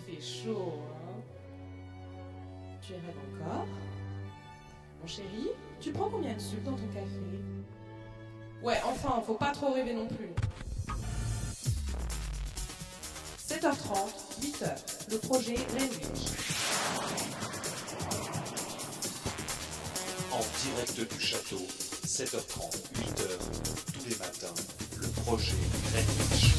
fait chaud, hein. Tu es raide encore? Mon chéri, tu prends combien de sucre dans ton café? Ouais, enfin, faut pas trop rêver non plus. 7h30, 8h, le projet Greenwich. En direct du château, 7h30, 8h, tous les matins, le projet Greenwich.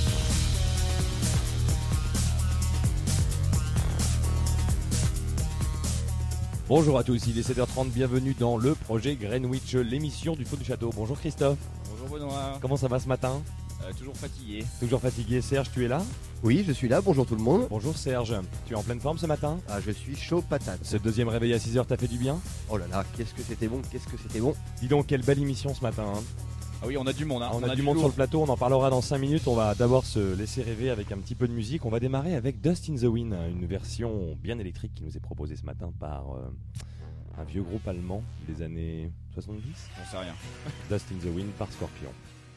Bonjour à tous, il est 7h30, bienvenue dans le projet Greenwich, l'émission du Faux du Château. Bonjour Christophe. Bonjour Benoît. Comment ça va ce matin? Toujours fatigué. Toujours fatigué. Serge, tu es là? Oui, je suis là, bonjour tout le monde. Bonjour Serge, tu es en pleine forme ce matin? Ah, je suis chaud patate. Ce deuxième réveil à 6h t'a fait du bien? Oh là là, qu'est-ce que c'était bon. Dis donc, quelle belle émission ce matin, hein. Ah oui, on a du monde. Hein. On a du monde sur le plateau, on en parlera dans 5 minutes. On va d'abord se laisser rêver avec un petit peu de musique. On va démarrer avec Dust in the Wind, une version bien électrique qui nous est proposée ce matin par un vieux groupe allemand des années 70. J'en sais rien. Dust in the Wind par Scorpion.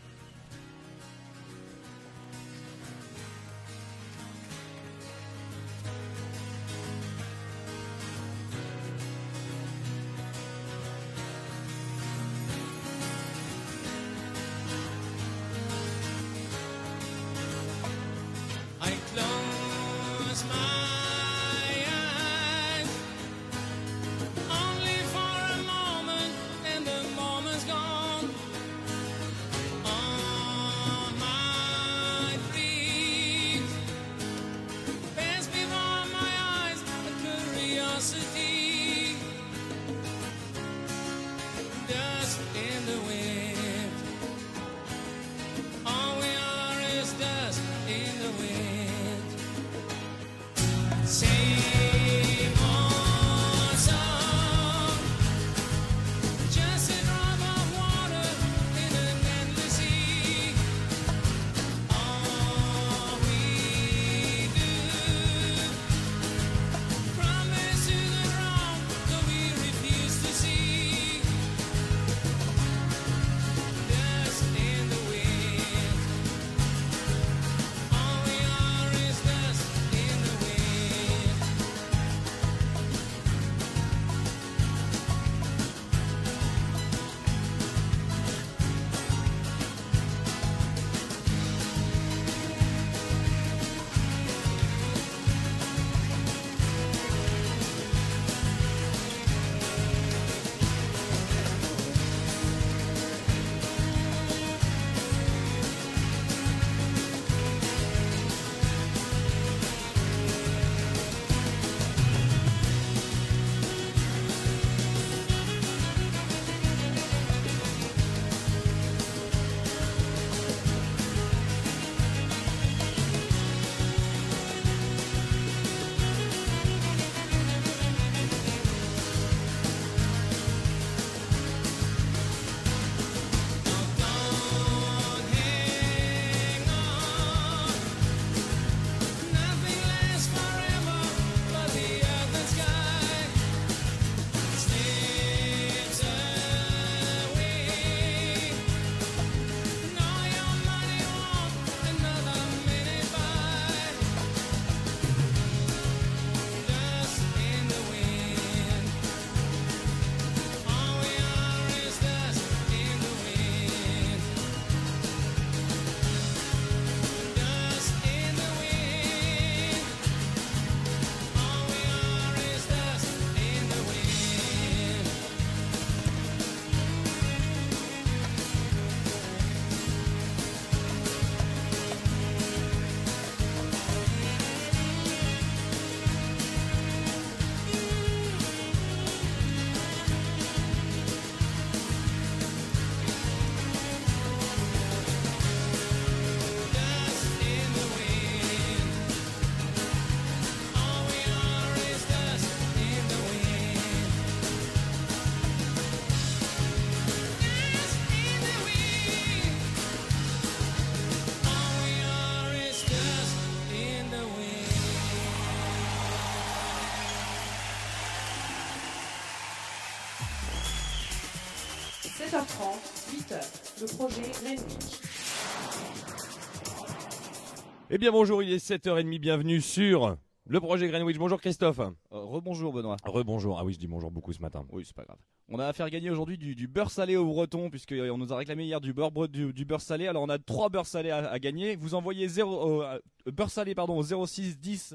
I close my eyes only for a moment, and the moment's gone. On my feet, pass before my eyes a curiosity, dust in the wind. All we are is dust in the wind. Same old song, just a drop of water in an endless sea. All we do, promise to the wrong, though we refuse to see. Dust in the wind. All we are is dust in the wind. Don't hang on. Nothing lasts forever but the earth and sky. Slips away. No, your money won't another minute by. Dust in the wind. All we are is dust in the wind. Dust in the wind. All we are is dust in the wind. Dust in the wind. All we are is dust in the wind. Dust in the wind. All we are is dust in the wind. 7h30, 8h, le projet Greenwich. Eh bien bonjour, il est 7h30, bienvenue sur Le projet Greenwich. Bonjour Christophe. Rebonjour Benoît. Rebonjour. Ah oui, je dis bonjour beaucoup ce matin. Oui, c'est pas grave. On a à faire gagner aujourd'hui du beurre salé aux Bretons, puisqu'on nous a réclamé hier du beurre salé. Alors on a 3 beurres salés à gagner. Vous envoyez beurre salé au 06 10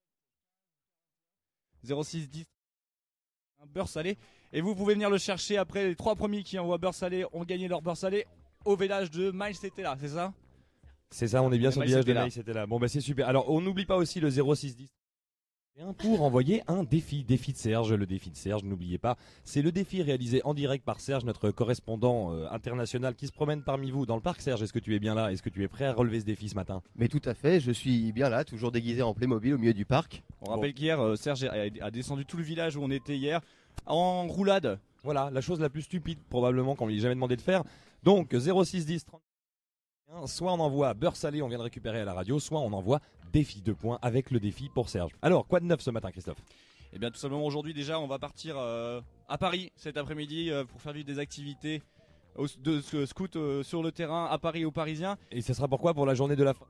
un beurre salé. Et vous pouvez venir le chercher après. Les 3 premiers qui envoient beurre salé ont gagné leur beurre salé au village de Miles, c'était là, c'est ça? C'est ça, on est bien sur le village de là. Maïs, c'était là. Bon bah c'est super. Alors on n'oublie pas aussi le 0610 pour envoyer un défi de Serge. Le défi de Serge, n'oubliez pas, c'est le défi réalisé en direct par Serge, notre correspondant international qui se promène parmi vous dans le parc. Serge, est-ce que tu es bien là? Est-ce que tu es prêt à relever ce défi ce matin? Mais tout à fait, je suis bien là, toujours déguisé en Playmobil au milieu du parc. On rappelle qu'hier, Serge a descendu tout le village où on était hier en roulade. Voilà, la chose la plus stupide probablement qu'on lui ait jamais demandé de faire. Donc 0610 30. Soit on envoie beurre salé, on vient de récupérer à la radio, soit on envoie défi 2 points avec le défi pour Serge. Alors, quoi de neuf ce matin, Christophe? Eh bien, tout simplement aujourd'hui déjà, on va partir à Paris cet après-midi pour faire vivre des activités de scout sur le terrain à Paris aux Parisiens. Et ce sera pourquoi? Pour la journée de la fin?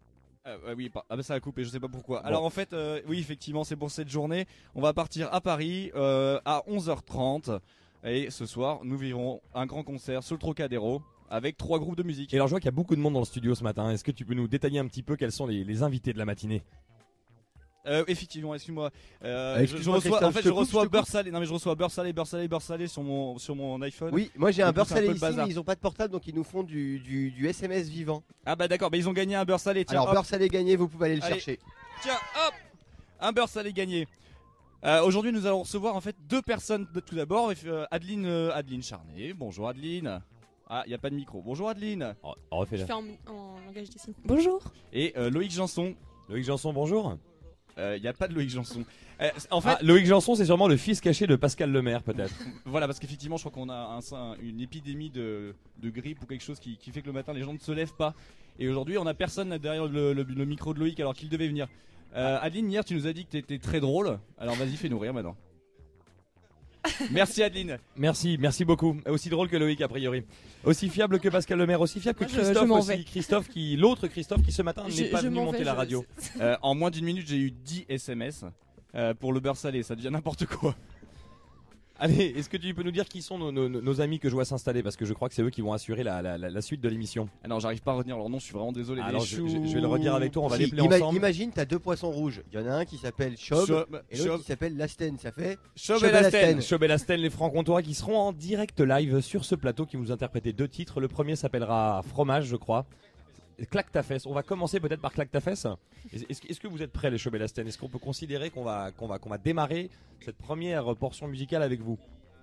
Oui, ça a coupé, je sais pas pourquoi. Bon. Alors en fait, oui, effectivement, c'est pour cette journée. On va partir à Paris à 11h30 et ce soir, nous vivrons un grand concert sur le Trocadéro. Avec 3 groupes de musique. Et alors je vois qu'il y a beaucoup de monde dans le studio ce matin. Est-ce que tu peux nous détailler un petit peu quels sont les invités de la matinée? Effectivement, excuse-moi. Excuse-moi, Je reçois beurre salé. Non mais je reçois beurre salé sur mon iPhone. Oui, moi j'ai un Du coup, beurre c'est un salé peu le ici, bazar. mais ils ont pas de portable, donc ils nous font du SMS vivant. Ah bah d'accord, mais ils ont gagné un beurre salé. Tiens, Alors hop. beurre salé gagné, vous pouvez aller le Allez. chercher. Tiens, hop, un beurre salé gagné. Aujourd'hui, nous allons recevoir en fait 2 personnes. Tout d'abord, Adeline Charnet. Bonjour Adeline. Ah, il y a pas de micro. Bonjour Adeline. On refait Je là. fais en langage des signes. Bonjour. Et Loïc Janson. Loïc Janson, bonjour. Il y a pas de Loïc Janson. En fait, Loïc Janson, c'est sûrement le fils caché de Pascal Lemaire, peut-être. voilà, parce qu'effectivement, je crois qu'on a une épidémie de grippe ou quelque chose qui fait que le matin les gens ne se lèvent pas. Et aujourd'hui, on a personne derrière le micro de Loïc alors qu'il devait venir. Adeline, hier, tu nous as dit que t'étais très drôle. Alors vas-y, fais-nous rire maintenant. Merci Adeline. Merci beaucoup. Aussi drôle que Loïc, a priori. Aussi fiable que Pascal Lemaire, aussi fiable que Moi, je Christophe m'en aussi. vais. L'autre Christophe qui ce matin n'est pas Je venu m'en monter vais, la radio. En moins d'une minute, j'ai eu 10 SMS pour le beurre salé. Ça devient n'importe quoi. Allez, est-ce que tu peux nous dire qui sont nos amis que je vois s'installer? Parce que je crois que c'est eux qui vont assurer la suite de l'émission. Ah non, j'arrive pas à retenir leur nom, je suis vraiment désolé. Alors Les je vais le redire avec toi, on va les Si, appeler ensemble. imagine, t'as 2 poissons rouges. Il y en a un qui s'appelle Chob et l'autre qui s'appelle Lasten. Ça fait Chob Chob et et Lasten. Lasten. Chob et Lasten, les francs-comtois qui seront en direct live sur ce plateau qui vous interpréter 2 titres. Le premier s'appellera Fromage, je crois. Claque ta fesse. On va commencer peut-être par Claque ta fesse. Est-ce que vous êtes prêts, les Chob et Lasten? Est-ce qu'on peut considérer qu'on va démarrer cette première portion musicale avec vous?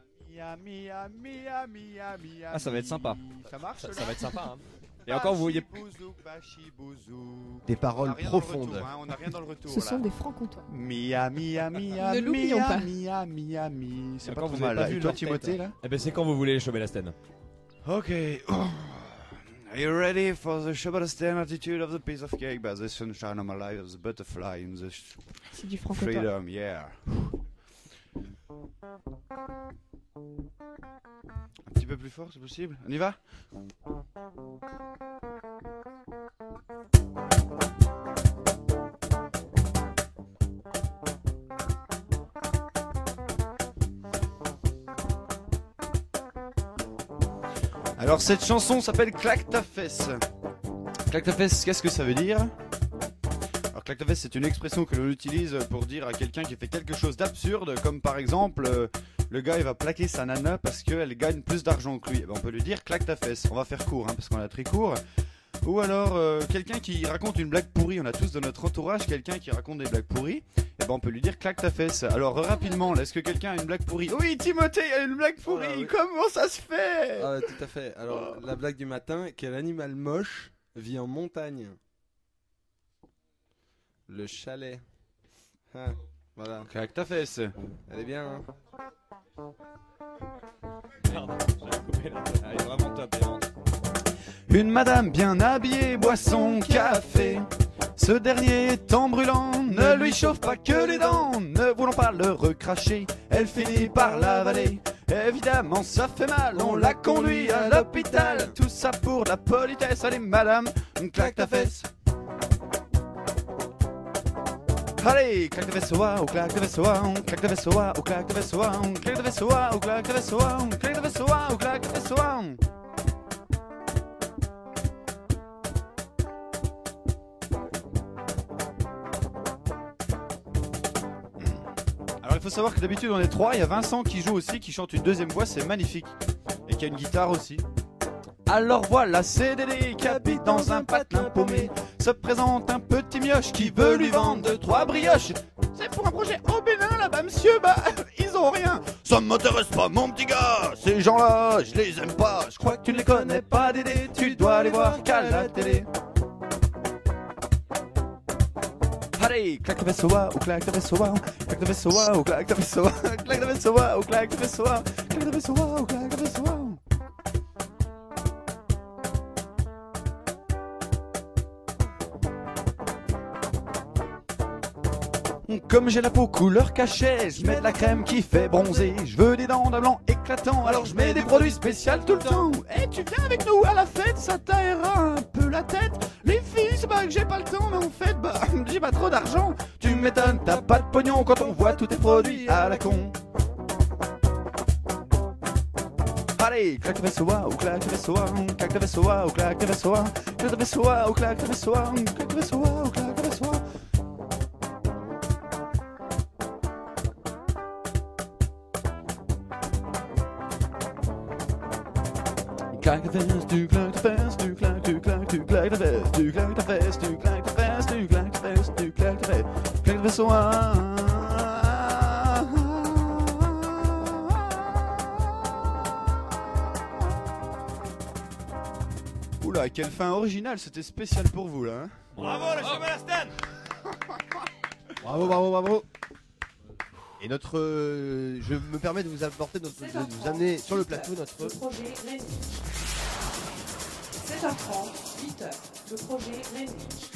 Ah, ça va être sympa. Ça marche Ça va être sympa, hein. Et encore, vous voyez. des paroles On a rien dans le profondes. retour, hein, on n'a rien dans le retour. Ce sont là. des francs-comtois. Mia, mia, mia, Ne l'oublions mia, pas. mia, mia, mia. C'est pas Encore, trop vous avez mal. pas Là. vu Et toi, leur Timothée, tête, là Eh ben c'est quand vous voulez, les Chob et Lasten. Ok. Are you ready for the Shabbat attitude of the piece of cake by the sunshine of my life as a butterfly in the C'est du franc-comtois. freedom, yeah. Un petit peu plus fort, c'est possible? On y va? Alors cette chanson s'appelle Claque ta fesse. Claque ta fesse, qu'est-ce que ça veut dire? Alors claque ta fesse, c'est une expression que l'on utilise pour dire à quelqu'un qui fait quelque chose d'absurde, comme par exemple le gars il va plaquer sa nana parce qu'elle gagne plus d'argent que lui. Eh ben, on peut lui dire claque ta fesse. On va faire court parce qu'on a très court. Ou alors quelqu'un qui raconte une blague pourrie. On a tous dans notre entourage quelqu'un qui raconte des blagues pourries. Eh ben on peut lui dire claque ta fesse. Alors rapidement, là, est-ce que quelqu'un a une blague pourrie? Oui, Timothée a une blague pourrie. Voilà, oui. Comment ça se fait? Ah, tout à fait. Alors, la blague du matin, quel animal moche vit en montagne? Le chalet. Ah, voilà. Claque ta fesse. Elle est bien, hein? Elle est vraiment top, vraiment. Une madame bien habillée boit son café. Ce dernier étant brûlant, ne lui chauffe pas que les dents. Ne voulant pas le recracher, elle finit par l'avaler. Évidemment ça fait mal, on l'a conduit à l'hôpital. Tout ça pour de la politesse, allez madame, claque ta fesse. Allez, claque de vaisseau, ou claque de vaisseau, claque de vaisseau, ou claque de vaisseau, claque de vaisseau, ou claque de vaisseau, claque de vaisseau, ou claque de vaisseau. Alors il faut savoir que d'habitude on est trois, il y a Vincent qui joue aussi, qui chante une deuxième voix, c'est magnifique. Et qui a une guitare aussi. Alors voilà, CDD qui habite dans un patelin paumé. Se présente un petit mioche qui veut lui vendre 3 brioches. C'est pour un projet au Bénin là-bas, monsieur, bah ils ont rien. Ça m'intéresse pas mon petit gars, ces gens-là, je les aime pas. Je crois que tu ne les connais pas, Dédé, tu dois les voir qu'à la télé. Allez, claque de vaisseau, ou claque de vaisseau, claque de vaisseau, ou claque de vaisseau, claque de vaisseau, ou claque de vaisseau, claque de vaisseau, ou claque de vaisseau. Comme j'ai la peau couleur cachet, je mets de la crème qui fait bronzer. Je veux des dents d'un blanc éclatant, alors je mets des produits spéciaux tout le temps. Et tu viens avec nous à la fête, ça t'aérera un peu la tête. Les filles, c'est pas que j'ai pas le temps, mais en fait, bah, j'ai pas trop d'argent. Tu m'étonnes, t'as pas de pognon quand on voit tous tes produits à la con. Allez, claque de vaisseau, ou claque de vaisseau, claque de vaisseau, ou claque de vaisseau, claque de vaisseau, ou claque de vaisseau, claque de vaisseau, ou claque de vaisseau. Claque de fesse, tu claques de fesse, tu claques, tu claques, tu claques de fesse, tu claques de fesse, tu claques de fesse, tu claques de fesse, tu claques de fesse, claque de vaisseau. Oula, quelle fin originale, c'était spécial pour vous là. Hein. Bravo le chemin Aston. Bravo, bravo, bravo. Et notre, je me permets de vous apporter, de vous amener sur le plateau notre projet Renwich. 7h30, 8h, le projet Renwich.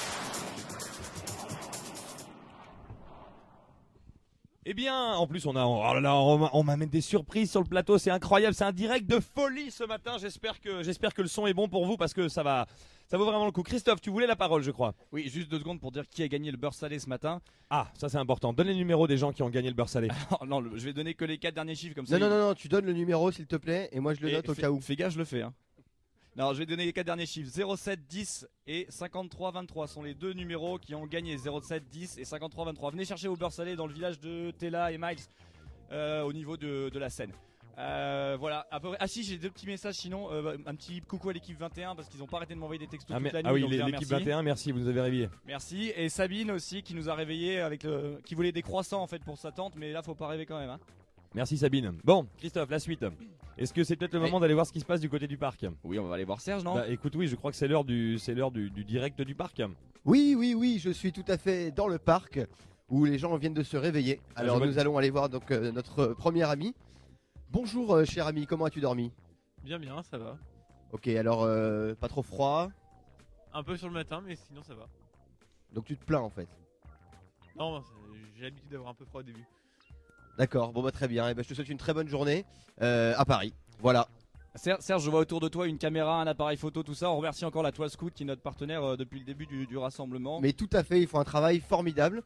Eh bien, en plus, oh là là, on m'amène des surprises sur le plateau, c'est incroyable, c'est un direct de folie ce matin. J'espère que le son est bon pour vous parce que ça vaut vraiment le coup. Christophe, tu voulais la parole, je crois. Oui, juste 2 secondes pour dire qui a gagné le beurre salé ce matin. Ah, ça c'est important. Donne les numéros des gens qui ont gagné le beurre salé. Non, je vais donner que les 4 derniers chiffres comme ça. Non, tu donnes le numéro s'il te plaît et moi je le note au cas où. Fais gaffe, je le fais. Hein. Non, je vais donner les 4 derniers chiffres. 07 10 et 53 23 sont les 2 numéros qui ont gagné. 07 10 et 53 23. Venez chercher vos beurre salé dans le village de Tella et Miles au niveau de la Seine. Voilà, à peu près. Ah si, j'ai 2 petits messages sinon. Un petit coucou à l'équipe 21 parce qu'ils n'ont pas arrêté de m'envoyer des textos toute la nuit. Ah oui, donc l'équipe 21, merci, vous nous avez réveillés. Merci. Et Sabine aussi qui nous a réveillés qui voulait des croissants en fait pour sa tante, mais là faut pas rêver quand même. Hein. Merci Sabine. Bon, Christophe, la suite. Est-ce que c'est peut-être le moment d'aller voir ce qui se passe du côté du parc? Oui, on va aller voir Serge, non? Bah écoute, oui, je crois que c'est l'heure du direct du parc. Oui, je suis tout à fait dans le parc où les gens viennent de se réveiller. Alors nous allons aller voir donc notre premier ami. Bonjour cher ami, comment as-tu dormi? Bien, ça va. Ok, alors pas trop froid? Un peu sur le matin, mais sinon ça va. Donc tu te plains en fait? Non, j'ai l'habitude d'avoir un peu froid au début. D'accord, bon bah très bien, et ben, je te souhaite une très bonne journée à Paris, voilà. Serge, je vois autour de toi une caméra, un appareil photo, tout ça. On remercie encore la Toile Scout qui est notre partenaire depuis le début du rassemblement. Mais tout à fait, ils font un travail formidable.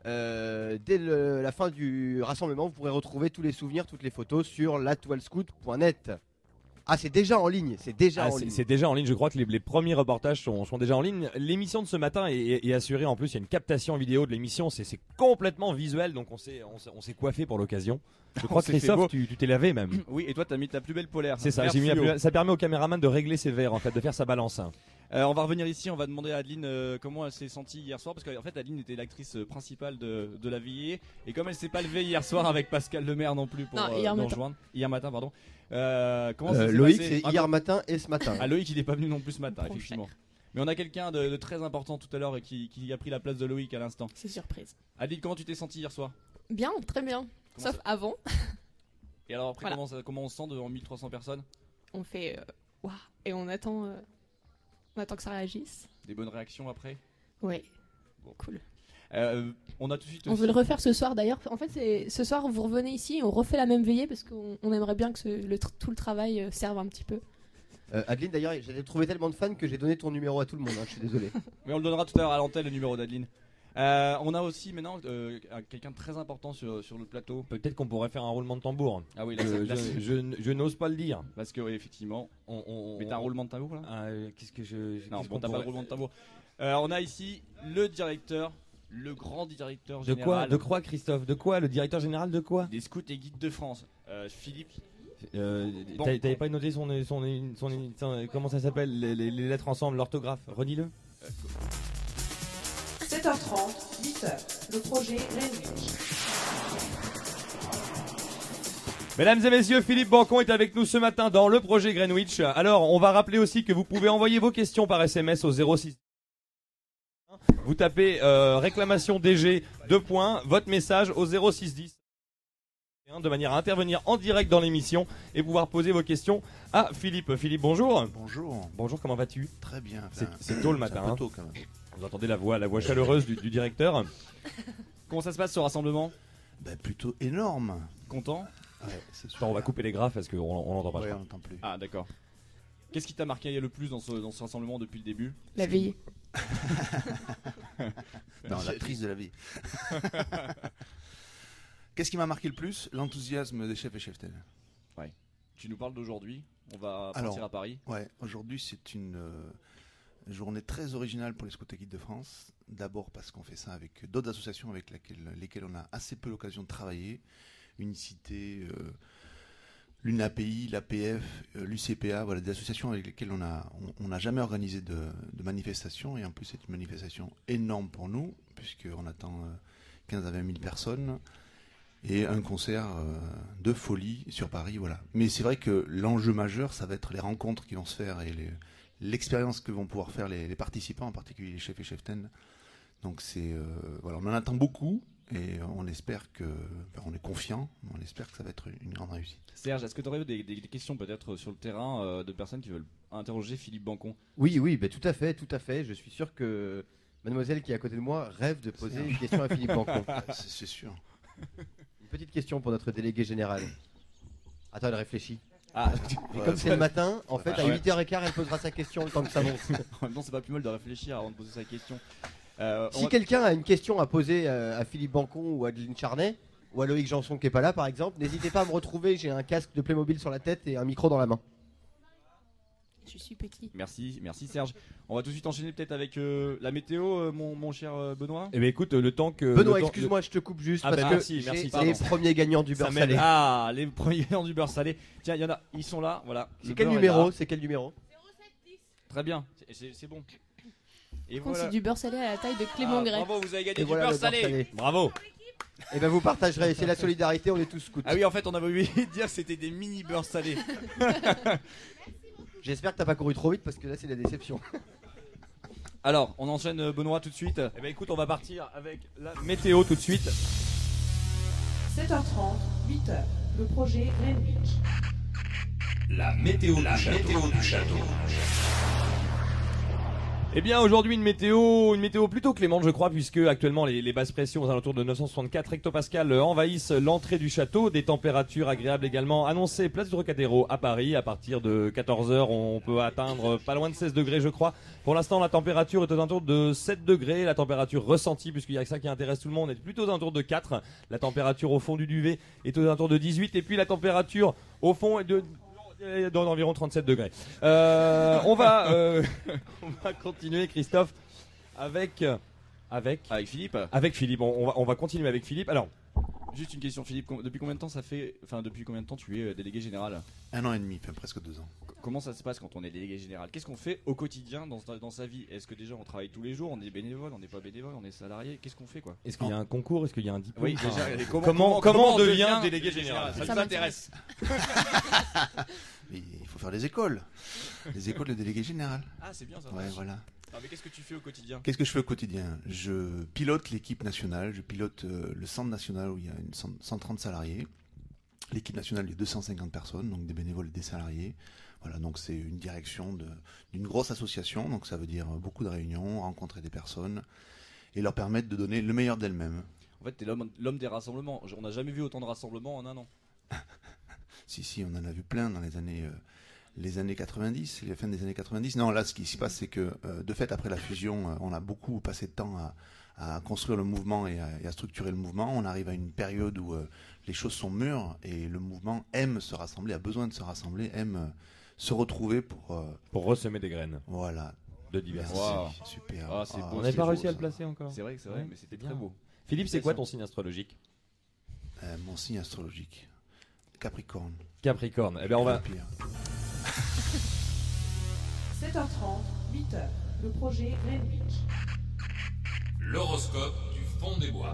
Dès la fin du rassemblement, vous pourrez retrouver tous les souvenirs, toutes les photos sur latoilescout.net. Ah, c'est déjà en ligne, c'est déjà en ligne. C'est déjà en ligne, je crois que les premiers reportages sont déjà en ligne. L'émission de ce matin est assurée, en plus il y a une captation vidéo de l'émission, c'est complètement visuel, donc on s'est coiffé pour l'occasion. Je crois que Christophe, tu t'es lavé même. Oui, et toi t'as mis ta plus belle polaire. C'est ça, j'ai mis ça permet au caméraman de régler ses verres en fait, de faire sa balance. On va revenir ici, on va demander à Adeline comment elle s'est sentie hier soir, parce qu'en fait Adeline était l'actrice principale de la veillée, et comme elle s'est pas levée hier soir avec Pascal Lemaire non plus pour nous rejoindre. Hier matin, pardon. Comment ça s'est Loïc, passé c'est hier matin et ce matin. Ah, Loïc, il est pas venu non plus ce matin, effectivement. Mais on a quelqu'un de très important tout à l'heure qui a pris la place de Loïc à l'instant. C'est surprise. Adeline, comment tu t'es sentie hier soir? Bien, très bien. Sauf avant. Et alors après, voilà. comment on se sent devant 1300 personnes? On fait waouh, et on attend que ça réagisse. Des bonnes réactions après? Ouais. Bon. Cool. On a tout de suite. On veut le refaire ce soir d'ailleurs. En fait, ce soir vous revenez ici et on refait la même veillée parce qu'on aimerait bien que tout le travail serve un petit peu. Adeline, d'ailleurs, j'ai trouvé tellement de fans que j'ai donné ton numéro à tout le monde. Hein, je suis désolé. Mais on le donnera tout à l'heure à l'antenne, le numéro d'Adeline. On a aussi maintenant quelqu'un de très important sur le plateau. Peut-être qu'on pourrait faire un roulement de tambour. Ah oui, là, Je n'ose pas le dire. parce que oui, effectivement. Mais t'as un roulement de tambour là? Qu'est-ce que je. Non, qu'est-ce bon, qu'on t'as pas pourrait- de roulement de tambour. On a ici le directeur, le grand directeur De général quoi, de quoi, Christophe? De quoi? Le directeur général de quoi? des scouts et guides de France, Philippe. Bon. T'avais pas noté comment ça s'appelle, les lettres ensemble, l'orthographe? Redis-le. 7h30, 8h, le projet Greenwich. Mesdames et messieurs, Philippe Bancon est avec nous ce matin dans le projet Greenwich. Alors, on va rappeler aussi que vous pouvez envoyer vos questions par SMS au 06. Vous tapez réclamation DG 2 points, votre message au 0610 de manière à intervenir en direct dans l'émission et pouvoir poser vos questions à Philippe. Philippe, bonjour. Bonjour. Bonjour, comment vas-tu? Très bien. C'est tôt le matin. C'est un peu hein. tôt quand même. Vous entendez la voix chaleureuse du directeur. Comment ça se passe ce rassemblement? Ben, plutôt énorme. Content? Ouais, c'est Attends, on va couper les graphes parce qu'on l'entend pas. je Ouais, crois. on n'entend plus. Ah d'accord. Qu'est-ce qui t'a marqué le plus dans ce rassemblement depuis le début? La veille. Non, la prise de la vie. Qu'est-ce qui m'a marqué le plus? L'enthousiasme des chefs et cheftaines. Tu nous parles d'aujourd'hui, on va Alors, partir à Paris. Ouais, aujourd'hui c'est une journée très originale pour les Scouts et Guides de France. D'abord parce qu'on fait ça avec d'autres associations avec lesquelles on a assez peu l'occasion de travailler. Unicité, l'UNAPI, l'APF, l'UCPA, voilà, des associations avec lesquelles on n'a jamais organisé de manifestation. Et en plus c'est une manifestation énorme pour nous, puisqu'on attend 15 à 20 000 personnes. Et un concert de folie sur Paris, voilà. Mais c'est vrai que l'enjeu majeur, ça va être les rencontres qui vont se faire et l'expérience que vont pouvoir faire les participants, en particulier les chefs et cheftaines. Donc voilà, on en attend beaucoup et on espère on est confiant, on espère que ça va être une grande réussite. Serge, est-ce que tu aurais des questions peut-être sur le terrain de personnes qui veulent interroger Philippe Bancon? Oui, bah, tout à fait. Je suis sûr que mademoiselle qui est à côté de moi rêve de poser une question à Philippe Bancon. C'est sûr. Une petite question pour notre délégué général. Attends, elle réfléchit. Ah, Et comme c'est le matin, en fait, à Ouais. 8h15, elle posera sa question le temps que ça monte. en même temps, c'est pas plus mal de réfléchir avant de poser sa question. Si quelqu'un a une question à poser à Philippe Bancon ou à Adeline Charnet, ou à Loïc Janson qui est pas là par exemple, n'hésitez pas à me retrouver, j'ai un casque de Playmobil sur la tête et un micro dans la main. Je suis petit. Merci Serge. On va tout de suite enchaîner peut-être avec la météo, mon cher Benoît. Eh bien écoute, le temps que... Benoît, le temps- excuse-moi, je te coupe juste Ah parce bah que merci, j'ai merci, les pardon. premiers gagnants du Ça beurre m'aide. salé. Ah, les premiers gagnants du beurre salé. Tiens, il y en a, ils sont là, voilà. C'est Le quel beurre est numéro là. C'est quel numéro Très bien, c'est bon. Et Contre, voilà. c'est du beurre salé à la taille de Clément Ah, Gray. bravo, vous avez gagné Et du voilà beurre le beurre salé. salé. Bravo. Et ben vous partagerez, c'est la solidarité, on est tous scouts. Ah oui, en fait, on avait oublié de dire que c'était des mini beurre salés. J'espère que t'as pas couru trop vite parce que là c'est la déception. Alors, on enchaîne Benoît tout de suite. Eh bien écoute, on va partir avec la météo tout de suite. 7h30, 8h, le projet Greenwich. La météo du château. Eh bien aujourd'hui une météo plutôt clémente je crois, puisque actuellement les basses pressions aux alentours de 964 hectopascales envahissent l'entrée du château. Des températures agréables également annoncées place du Trocadéro à Paris. À partir de 14h on peut atteindre pas loin de 16 degrés je crois. Pour l'instant la température est aux alentours de 7 degrés. La température ressentie, puisqu'il y a que ça qui intéresse tout le monde, est plutôt aux alentours de 4. La température au fond du duvet est aux alentours de 18. Et puis la température au fond est d'environ 37 degrés. On va continuer, Christophe, avec Philippe. Avec Philippe. On va continuer avec Philippe. Alors, Juste une question, Philippe. Depuis combien de temps depuis combien de temps tu es délégué général? 1 an et demi, enfin presque 2 ans. Comment ça se passe quand on est délégué général? Qu'est-ce qu'on fait au quotidien dans sa vie? Est-ce que déjà on travaille tous les jours? On est bénévole? On n'est pas bénévole? On est salarié? Qu'est-ce qu'on fait quoi? est-ce qu'il y a un concours? Est-ce qu'il y a un diplôme? Oui, Enfin, déjà, et comment on devient délégué général? Ça Ça nous intéresse. Mais il faut faire des écoles. Les écoles de délégué général. Ah, c'est bien ça. Ouais, voilà. Ah, mais qu'est-ce que tu fais au quotidien? Qu'est-ce que je fais au quotidien? Je pilote l'équipe nationale, je pilote le centre national où il y a 130 salariés. L'équipe nationale, il y a 250 personnes, donc des bénévoles et des salariés. Voilà, donc c'est une direction d'une grosse association, donc ça veut dire beaucoup de réunions, rencontrer des personnes et leur permettre de donner le meilleur d'elles-mêmes. En fait, t'es l'homme des rassemblements. On n'a jamais vu autant de rassemblements en un an. Si, on en a vu plein dans les années 90, les fins des années 90. Non, là, ce qui se passe, c'est que de fait, après la fusion, on a beaucoup passé de temps à à construire le mouvement et à structurer le mouvement. On arrive à une période où les choses sont mûres et le mouvement aime se rassembler, a besoin de se rassembler, aime se retrouver pour ressemer des graines. Voilà. De diversité. Wow. Super. Ah, c'est beau, on n'a c'est pas beau, réussi à ça. le placer encore. C'est vrai que c'est vrai, mais c'était bien. très beau. Philippe, c'est quoi ton signe astrologique? Mon signe astrologique, Capricorne. Capricorne. Eh bien, on va. 7h30, 8h, le projet Greenwich. L'horoscope du fond des bois.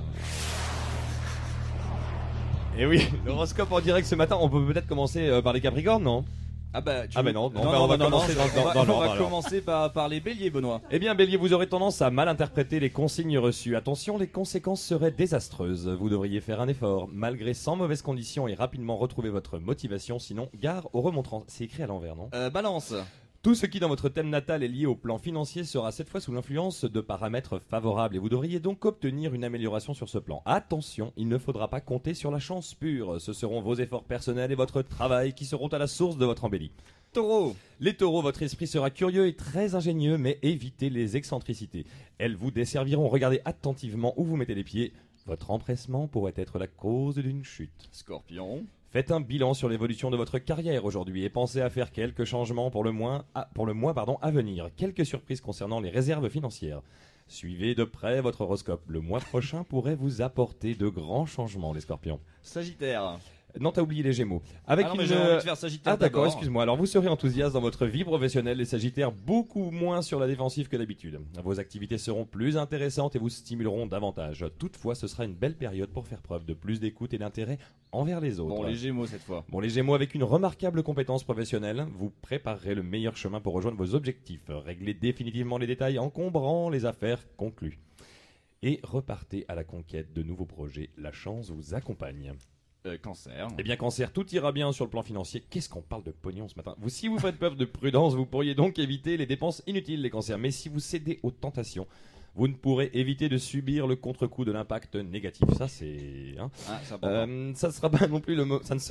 Et oui, l'horoscope en direct ce matin. On peut peut-être commencer par les Capricornes, non? Ah bah non, on va commencer dans on l'ordre. va alors. commencer par les béliers, Benoît. Eh bien, Bélier, vous aurez tendance à mal interpréter les consignes reçues. Attention, les conséquences seraient désastreuses. Vous devriez faire un effort, malgré sans mauvaises conditions, et rapidement retrouver votre motivation. Sinon, gare aux remontrants. C'est écrit à l'envers, non? Balance. Tout ce qui dans votre thème natal est lié au plan financier sera cette fois sous l'influence de paramètres favorables et vous devriez donc obtenir une amélioration sur ce plan. Attention, il ne faudra pas compter sur la chance pure. Ce seront vos efforts personnels et votre travail qui seront à la source de votre embellie. Taureau. Les taureaux, votre esprit sera curieux et très ingénieux, mais évitez les excentricités. Elles vous desserviront. Regardez attentivement où vous mettez les pieds. Votre empressement pourrait être la cause d'une chute. Scorpion. Faites un bilan sur l'évolution de votre carrière aujourd'hui et pensez à faire quelques changements pour le mois à venir. Quelques surprises concernant les réserves financières. Suivez de près votre horoscope. Le mois prochain pourrait vous apporter de grands changements, les scorpions. Sagittaire. Non, t'as oublié les Gémeaux. Avec mais j'ai envie de faire Sagittaire Ah d'accord, d'abord. excuse-moi. Alors vous serez enthousiaste dans votre vie professionnelle, les Sagittaires, beaucoup moins sur la défensive que d'habitude. Vos activités seront plus intéressantes et vous stimuleront davantage. Toutefois, ce sera une belle période pour faire preuve de plus d'écoute et d'intérêt envers les autres. Bon, les Gémeaux cette fois. Bon, les Gémeaux, avec une remarquable compétence professionnelle, vous préparerez le meilleur chemin pour rejoindre vos objectifs. Réglez définitivement les détails encombrant les affaires conclues. Et repartez à la conquête de nouveaux projets. La chance vous accompagne. Cancer. Eh bien, Cancer, tout ira bien sur le plan financier. Qu'est-ce qu'on parle de pognon ce matin? Si vous faites preuve de prudence, vous pourriez donc éviter les dépenses inutiles, les Cancers. Mais si vous cédez aux tentations, vous ne pourrez éviter de subir le contre-coup de l'impact négatif. Ça, c'est. Hein. Ça ne sera pas non plus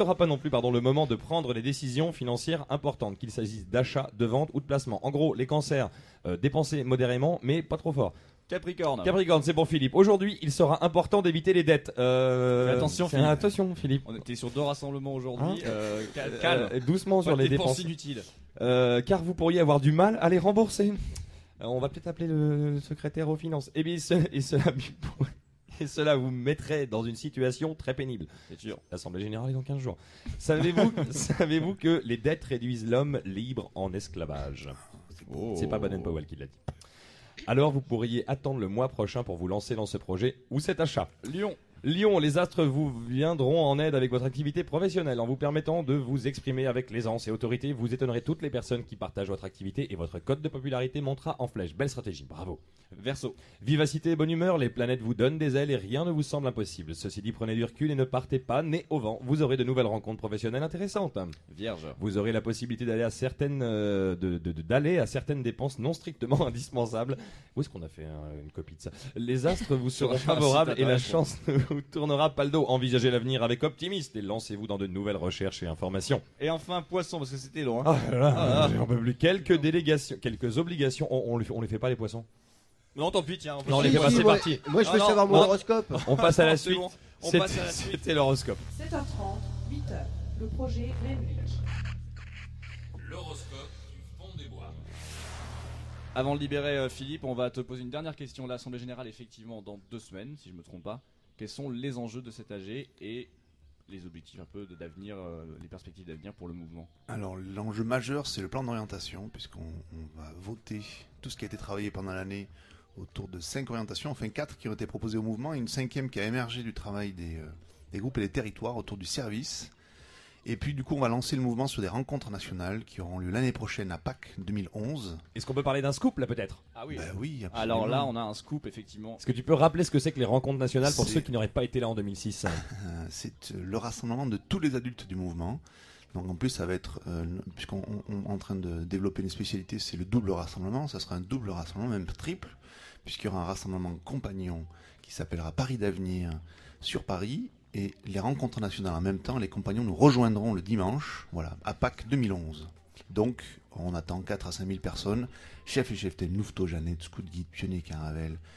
le moment de prendre des décisions financières importantes, qu'il s'agisse d'achat, de vente ou de placement. En gros, les Cancers, dépensez modérément, mais pas trop fort. Capricorne. Capricorne, c'est pour Philippe. Aujourd'hui, il sera important d'éviter les dettes. Attention, Philippe. Attention, Philippe. On était sur 2 rassemblements aujourd'hui. Calme. Doucement sur les dépenses inutiles. Car vous pourriez avoir du mal à les rembourser. On va peut-être appeler le secrétaire aux finances. Eh bien, cela vous mettrait dans une situation très pénible. C'est sûr. L'Assemblée Générale est dans 15 jours. Savez-vous que les dettes réduisent l'homme libre en esclavage? C'est pas Baden-Powell qui l'a dit. Alors vous pourriez attendre le mois prochain pour vous lancer dans ce projet ou cet achat. Lion, les astres vous viendront en aide avec votre activité professionnelle en vous permettant de vous exprimer avec l'aisance et autorité. Vous étonnerez toutes les personnes qui partagent votre activité et votre cote de popularité montera en flèche. Belle stratégie, bravo. Verseau. Vivacité et bonne humeur, les planètes vous donnent des ailes et rien ne vous semble impossible. Ceci dit, prenez du recul et ne partez pas nez au vent. Vous aurez de nouvelles rencontres professionnelles intéressantes. Vierge. Vous aurez la possibilité d'aller à certaines d'aller à certaines dépenses non strictement indispensables. Où est-ce qu'on a fait une copie de ça? Les astres vous seront favorables et la chance ne vous tournera pas le dos. Envisagez l'avenir avec optimisme et lancez-vous dans de nouvelles recherches et informations. Et enfin, Poisson, parce que c'était long. Ah là, j'en peux plus. Quelques obligations. On les fait pas les poissons? Non, tant pis, tiens. Non, on les fait pas, c'est parti. Moi, je veux savoir mon horoscope. On passe à la C'est suite. bon. On passe à la suite. C'était l'horoscope. 7h30, 8h, le projet Greenwich. L'horoscope du fond des bois. Avant de libérer Philippe, on va te poser une dernière question. L'Assemblée Générale, effectivement, dans 2 semaines, si je me trompe pas. Quels sont les enjeux de cet AG et les objectifs un peu d'avenir, les perspectives d'avenir pour le mouvement? Alors l'enjeu majeur, c'est le plan d'orientation, puisqu'on va voter tout ce qui a été travaillé pendant l'année autour de 5 orientations, enfin 4 qui ont été proposées au mouvement, et une 5e qui a émergé du travail des groupes et des territoires autour du service. Et puis du coup on va lancer le mouvement sur des rencontres nationales qui auront lieu l'année prochaine à Pâques 2011. Est-ce qu'on peut parler d'un scoop là peut-être? Ah oui. Oui, absolument. Alors là, on a un scoop effectivement. Est-ce que tu peux rappeler ce que c'est que les rencontres nationales pour ceux qui n'auraient pas été là en 2006? C'est le rassemblement de tous les adultes du mouvement. Donc en plus ça va être, puisqu'on est en train de développer une spécialité, c'est le double rassemblement. Ça sera un double rassemblement, même triple, puisqu'il y aura un rassemblement compagnon qui s'appellera Paris d'avenir sur Paris. Et les rencontres nationales en même temps, les compagnons nous rejoindront le dimanche, voilà, à Pâques 2011. Donc, on attend 4 à 5 000 personnes, chefs et cheftaines, Louveteaux, Jeannette, Scout Guide, Pionnier Caravel,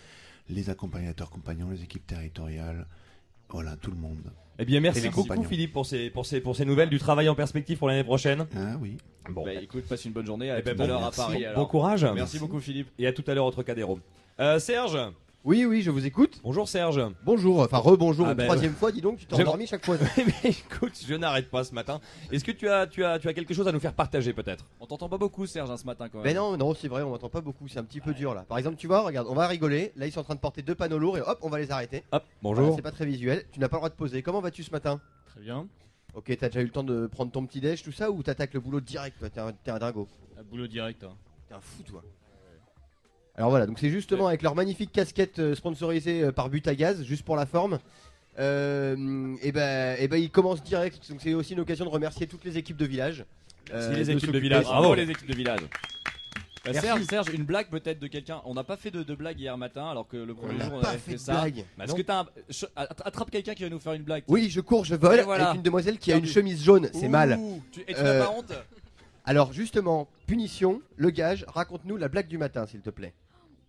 les accompagnateurs compagnons, les équipes territoriales, voilà, tout le monde. Eh bien, merci Et les beaucoup compagnons. Philippe pour ces nouvelles, du travail en perspective pour l'année prochaine. Ah oui. Bon, Bah, écoute, passe une bonne journée. À Eh ben, tout à bon, l'heure à merci. Paris. Bon alors. courage. Merci beaucoup, Philippe. Et à tout à l'heure au Trocadéro. Serge. Oui, je vous écoute. Bonjour Serge. Bonjour, enfin rebonjour Ah une ben, troisième fois, dis donc, tu t'es Je- endormi chaque fois. Eh bien, écoute, je n'arrête pas ce matin. Est-ce que tu as quelque chose à nous faire partager peut-être? On t'entend pas beaucoup, Serge, ce matin quand même. Mais non, c'est vrai, on m'entend pas beaucoup, c'est un petit peu dur là. Par exemple, tu vois, regarde, on va rigoler. Là, ils sont en train de porter 2 panneaux lourds et hop, on va les arrêter. Hop, Voilà, bonjour. c'est pas très visuel. Tu n'as pas le droit de poser. Comment vas-tu ce matin? Très bien. Ok, t'as déjà eu le temps de prendre ton petit déj, tout ça, ou t'attaques le boulot direct? Toi, t'es un dingo. Boulot direct. Hein. T'es un fou, toi. Alors voilà, donc c'est justement avec leur magnifique casquette sponsorisée par But à Gaz, juste pour la forme. Et ben ils commencent direct. Donc c'est aussi une occasion de remercier toutes les équipes de village. Merci les équipes de s'occuper- village. Bravo Bravo. les équipes de village. Merci. Serge, une blague peut-être de quelqu'un. On n'a pas fait de blague hier matin, alors que le premier On n'a jour on pas avait fait fait de ça. blague. Est-ce que t'as attrape quelqu'un qui va nous faire une blague. Oui, je cours, je vole Et voilà. avec une demoiselle qui a une Perdu. chemise jaune, c'est mal. Et tu n'as pas honte? Alors justement, punition, le gage, raconte-nous la blague du matin s'il te plaît.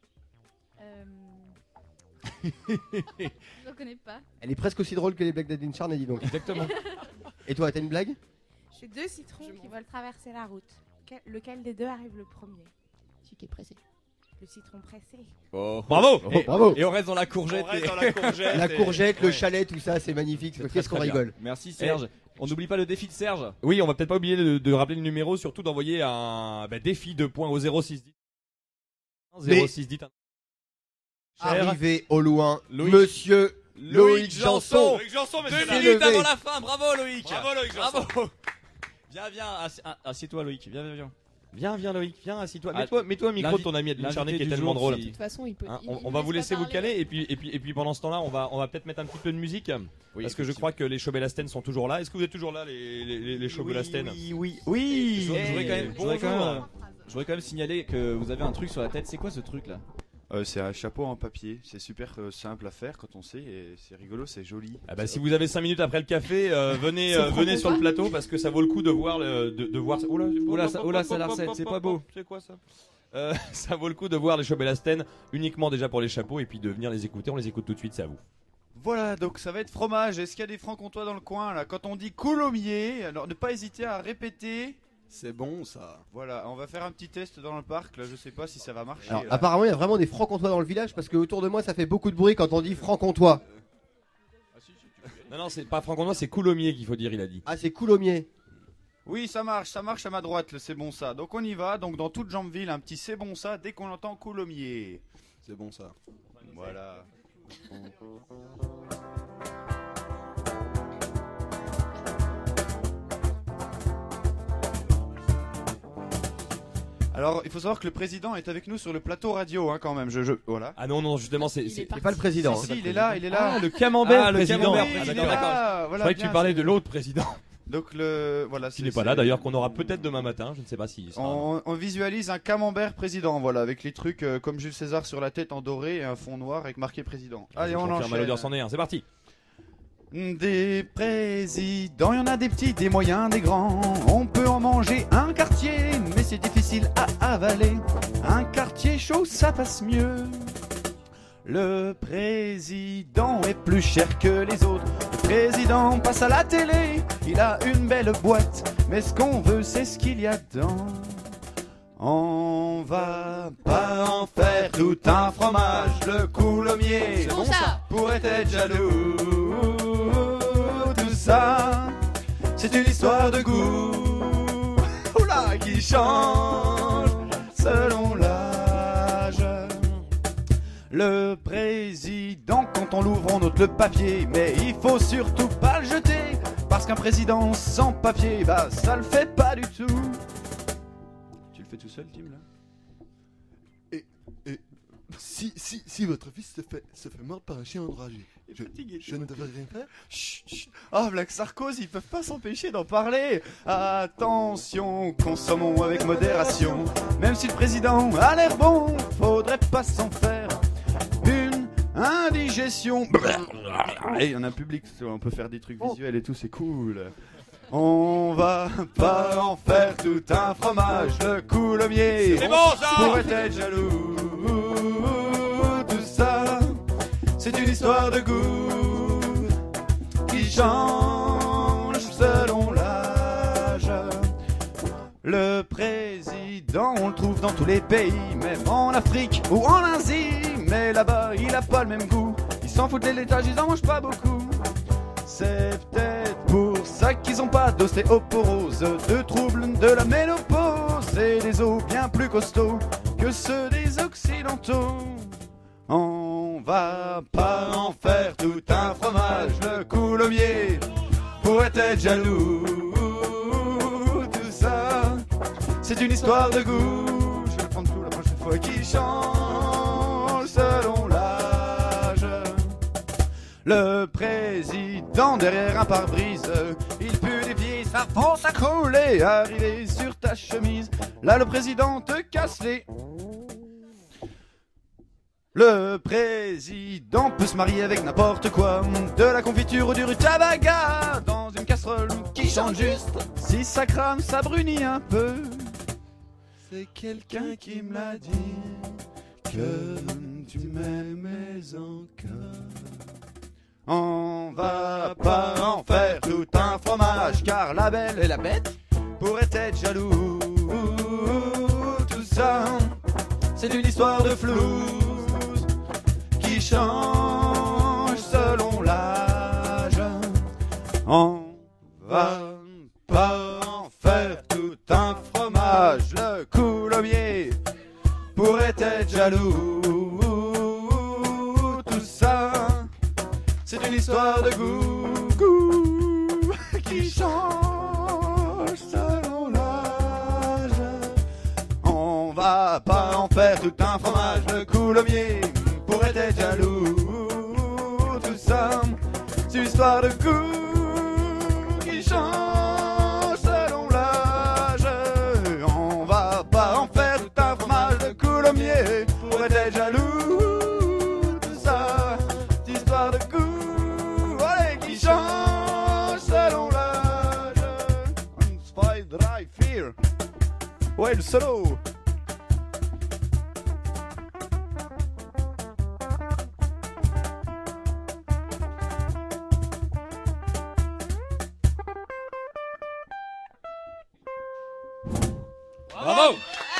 Je reconnais pas. Elle est presque aussi drôle que les blagues d'Adine Charney, dis donc. Exactement. Et toi, t'as une blague? J'ai 2 citrons qui veulent traverser la route. Lequel des deux arrive le premier? Celui qui est pressé. Le citron pressé. Oh. Bravo. Oh, bravo. Et on reste dans la courgette. On reste dans la courgette. La courgette, le Ouais. chalet, tout ça, c'est magnifique. C'est Qu'est-ce très, qu'on très bien. rigole. Merci Serge. On n'oublie pas le défi de Serge. Oui, on va peut-être pas oublier de rappeler le numéro, surtout d'envoyer un défi de points au 0610. Mais- 0610. Arrivé au loin, Loïc- monsieur Loïc Janson. Loïc Janson, 2 C'est minutes levé. avant la fin. Bravo Loïc. Bravo, Loïc Janson. Bravo. Viens, assieds-toi Loïc. Viens. Viens Loïc, viens, assis-toi. Ah, Mets-toi au micro de ton ami Adeline l'invité Charnay qui est du tellement jour, drôle. si- De toute façon, il peut. Hein, il on va laisse vous pas laisser vous parler. caler et puis pendant ce temps-là, on va peut-être mettre un petit peu de musique Oui, parce que je crois que les Chaubelasten sont toujours là. Est-ce que vous êtes toujours là, les Chaubelasten? Oui. Hey, Je voudrais quand même signaler que vous avez un truc sur la tête. C'est quoi ce truc là? C'est un chapeau en papier, c'est super simple à faire quand on sait et c'est rigolo, c'est joli. Ah bah, si vous avez 5 minutes après le café, venez sur le plateau parce que ça vaut le coup de voir de voir. Oula, ça a l'air sec, c'est pas beau. C'est quoi ça? Ça vaut le coup de voir les Chaubelasten uniquement déjà pour les chapeaux et puis de venir les écouter. On les écoute tout de suite, c'est à vous. Voilà, donc ça va être fromage. Est-ce qu'il y a des francs-comtois dans le coin là? Quand on dit coulommiers, alors ne pas hésiter à répéter. C'est bon ça. Voilà, on va faire un petit test dans le parc. Là, je sais pas si ça va marcher. Alors là. apparemment, il y a vraiment des francs-comtois dans le village parce que autour de moi, ça fait beaucoup de bruit quand on dit franc-comtois. Non, c'est pas franc-comtois, c'est coulommiers qu'il faut dire, il a dit. Ah, c'est coulommiers. Oui, ça marche à ma droite, le c'est bon ça. Donc on y va. Donc dans toute Jambeville, un petit c'est bon ça dès qu'on entend coulommiers. C'est bon ça. Voilà. Alors, il faut savoir que le président est avec nous sur le plateau radio, hein, quand même. Voilà. Ah non, justement, c'est Il est C'est pas le président. Si, hein. si, il est là, il est là. Ah, le camembert Ah, le président. camembert Oui, Ah, il est d'accord, d'accord. là. Je Voilà, croyais que tu bien, parlais c'est- de l'autre président. Donc voilà, Qui n'est pas là d'ailleurs, qu'on aura peut-être demain matin, je ne sais pas si. On visualise un camembert président, voilà, avec les trucs comme Jules César sur la tête en doré et un fond noir avec marqué président. Allez, on à l'odeur enchaîne. s'en est, c'est parti. Des présidents, il y en a des petits, des moyens, des grands. On peut en manger un quartier, mais c'est difficile à avaler. Un quartier chaud, ça passe mieux. Le président est plus cher que les autres. Le président passe à la télé, il a une belle boîte, mais ce qu'on veut, c'est ce qu'il y a dedans. On va pas en faire tout un fromage, le coulommier Bon, ça. pourrait être jaloux. Tout ça, c'est une histoire de goût. Oula, qui change selon l'âge. Le président, quand on l'ouvre, on note le papier, mais il faut surtout pas le jeter, parce qu'un président sans papier, bah ça le fait pas du tout. Tu le fais tout seul, Tim, là? Et si votre fils se fait mordre par un chien enragé, je ne devrais rien faire. Chut, chut. Ah, Black Sarkozy, ils peuvent pas s'empêcher d'en parler. Attention, consommons avec modération. Même si le président a l'air bon, faudrait pas s'en faire une indigestion. Et on a un public, on peut faire des trucs visuels et tout, c'est cool. On va pas en faire tout un fromage, le coulommier C'est bon, ça pourrait être jaloux. Tout ça, C'est une histoire de goût qui change selon l'âge. Le président, on le trouve dans tous les pays, même en Afrique ou en Asie. Mais là-bas, il a pas le même goût. Ils s'en foutent des laitages, ils en mangent pas beaucoup. C'est peut-être pour ça qu'ils ont pas d'ostéoporose, de troubles de la ménopause et des os bien plus costauds que ceux des occidentaux. On va pas en faire tout un fromage, le coulommier pourrait être jaloux. Tout ça, c'est une histoire de goût. Je vais le prendre tout la prochaine fois qui change selon l'âge. Le président derrière un pare-brise, il pue des pieds, ça fonce à couler. Arrivé sur ta chemise, là le président te casse les... Le président peut se marier avec n'importe quoi, de la confiture ou du rutabaga, dans une casserole qui chante juste. Si ça crame, ça brunit un peu. C'est quelqu'un qui me l'a dit, que tu m'aimais encore. On va pas en faire tout un fromage, car la belle et la bête pourraient être jaloux. Tout ça, c'est une histoire de flou qui change selon l'âge. On va pas en faire tout un fromage, le coulommier pourrait être jaloux. Tout ça, c'est une histoire de goût qui change selon l'âge. On va pas en faire tout un fromage, le coulommier pourrait être jaloux. Tout ça, c'est une histoire de goût qui change selon l'âge. On va pas en faire tout un fromage, le coulommier pourrait être jaloux. Tout ça, c'est une histoire de goût, ouais, qui change selon l'âge. Spy Drive Fear. Ouais, le solo. Bravo.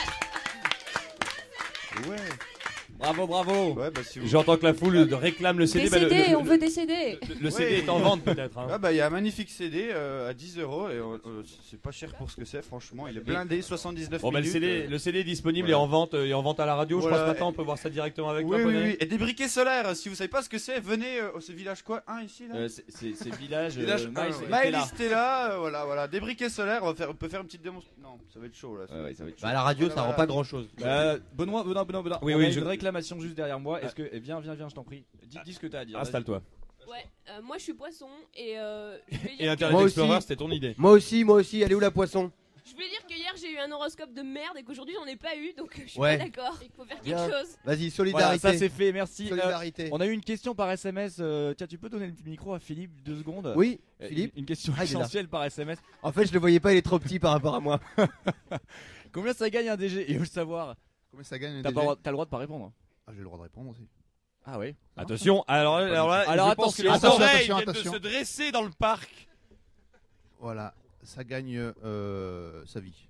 Ouais. Bravo, bravo. Ouais, bah, si vous... J'entends que la foule réclame le CD. Des CD, on veut des CD. Le CD est en vente peut-être. Hein. Ah bah il y a un magnifique CD à 10 € et c'est pas cher pour ce que c'est, franchement. Il est blindé, 79 Bon, bah, minutes. le CD est disponible Voilà. et en vente à la radio. Voilà. Je crois ce matin, on peut voir ça directement avec Oui, toi. oui, Poney. oui. Et des briquets solaires, si vous savez pas ce que c'est, venez au ce village quoi, ici là. C'est village. Maëlys Stella, voilà, des briquets solaires, on peut faire une petite démonstration. Non, ça va être chaud là. Ouais, ça va être chaud. Bah, à la radio, ça rend pas grand chose. Benoît. Oui, On oui, a je- une réclamation juste derrière moi. Est-ce que viens, je t'en prie. Dis ce que t'as à dire. Installe-toi. Ouais, moi je suis poisson et je voulais Et dire, Internet Moi Explorer, aussi. c'était ton idée. Moi aussi, elle est où la poisson? je voulais dire que hier j'ai eu un horoscope de merde et qu'aujourd'hui j'en ai pas eu donc je suis Ouais. pas d'accord. Il faut faire Bien. quelque chose. Vas-y, Voilà, solidarité. ça c'est fait, merci. Solidarité. On a eu une question par SMS. Tiens, tu peux donner le micro à Philippe 2 secondes? Oui, Philippe. Une question Ah, il est là. essentielle par SMS. En fait, je le voyais pas, il est trop petit par rapport à moi. Combien ça gagne un DG? Et je veux savoir. Combien ça gagne T'as le droit de pas répondre. Ah, j'ai le droit de répondre aussi. Ah ouais. Attention, alors là, Alors, je pense que attention, les oreilles attention, viennent attention. de se dresser dans le parc. Voilà, ça gagne sa vie.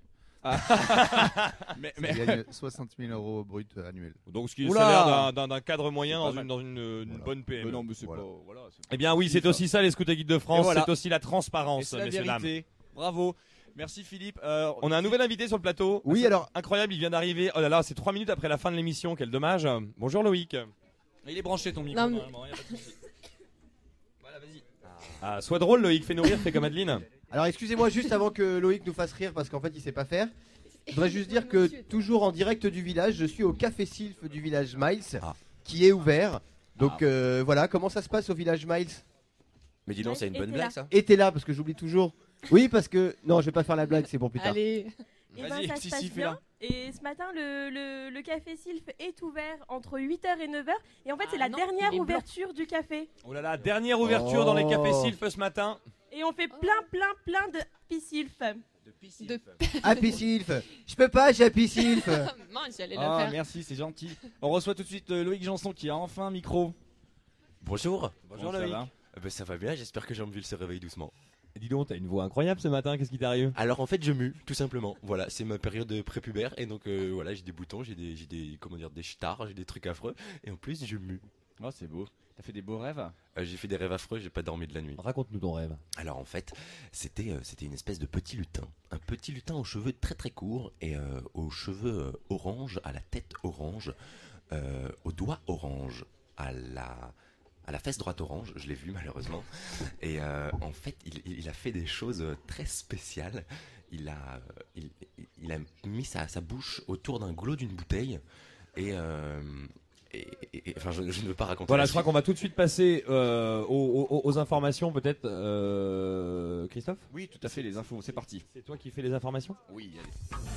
Mais Ça gagne 60 000 € brut annuel. Donc ce qui est Oula. salaire d'un cadre moyen C'est pas dans une Voilà. bonne PME. non, mais c'est Voilà. pas. Voilà. Eh bien oui, c'est aussi ça les Scouts et Guides de France, Et voilà. c'est aussi la Et transparence, c'est la messieurs dames. vérité. Bravo. Merci Philippe. On a un nouvel invité sur le plateau. Oui, C'est alors. incroyable, il vient d'arriver. Oh là là, c'est 3 minutes après la fin de l'émission, quel dommage. Bonjour Loïc. Il est branché ton micro. Non, mais- Normalement, y a pas de souci. Voilà, vas-y. Ah, sois drôle Loïc, fais-nous rire, fais comme Adeline. Alors, excusez-moi juste avant que Loïc nous fasse rire parce qu'en fait, il sait pas faire. Je voudrais juste dire que toujours en direct du village, je suis au café Sylph du village Miles qui est ouvert. Donc voilà, comment ça se passe au village Miles? Mais dis donc, c'est une bonne Et blague t'es ça. Et t'es là parce que j'oublie toujours. Oui, parce que non, je vais pas faire la blague, c'est pour plus tard. Allez. Et ben Vas-y, ça se si, passe si, bien. fais-la. Et ce matin, le café Sylph est ouvert entre 8h et 9h. Et en fait, c'est Ah la non, dernière il est blanc. ouverture du café. Oh là là, dernière ouverture dans les cafés Sylph ce matin. Et on fait plein de Sylph. De... Happy Sylph. Je peux pas, j'ai Happy Sylph. Non, j'allais la Ah, faire. merci, c'est gentil. On reçoit tout de suite Loïc Janson qui a enfin un micro. Bonjour. Bonjour, ça Loïc. va Ça va bien, j'espère que Jean-Ville se réveille doucement. Dis donc, t'as une voix incroyable ce matin, qu'est-ce qui t'arrive? Alors en fait je mue, tout simplement. Voilà, c'est ma période prépubère et donc voilà, j'ai des boutons, j'ai des comment dire, des stars, j'ai des trucs affreux et en plus je mue. Oh, c'est beau. T'as fait des beaux rêves? J'ai fait des rêves affreux, j'ai pas dormi de la nuit. Raconte-nous ton rêve. Alors en fait, c'était une espèce de petit lutin. Un petit lutin aux cheveux très très courts et aux cheveux orange, à la tête orange, aux doigts orange, à la fesse droite orange, je l'ai vu malheureusement. Et en fait, il a fait des choses très spéciales. Il a mis sa bouche autour d'un goulot d'une bouteille et enfin, je ne veux pas raconter. Voilà, la je crois suite. qu'on va tout de suite passer aux informations, peut-être, Christophe? Oui, tout à fait, les infos, c'est parti. C'est toi qui fais les informations? Oui, allez.